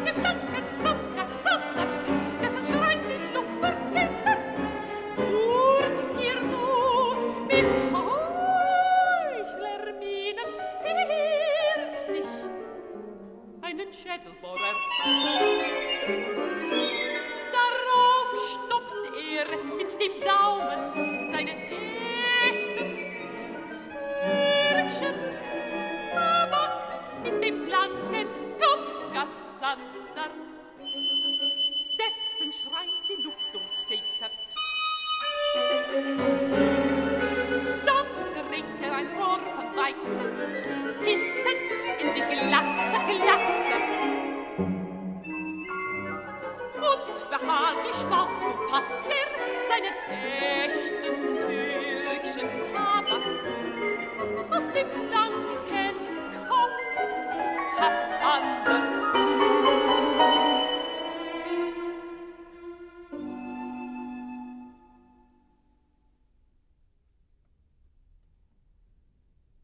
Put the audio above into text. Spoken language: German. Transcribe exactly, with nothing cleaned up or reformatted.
dem blanken Kopf Cassanders, dessen Schrein die Luft durchzittert, hurt mir nur mit Heuchlermienen zärtlich einen Schädelbohrer. Darauf stopft er mit dem Daumen seinen echten türkischen Tabak in dem blanken Topf Cassanders, dessen Schrein die Luft durchzittert. Dann trägt er ein Rohr von Weichsel hinten in die glatte Glatze. Und behaglich macht und pafft er seinen echten türkischen Tabak aus dem blanken Kopf Cassanders.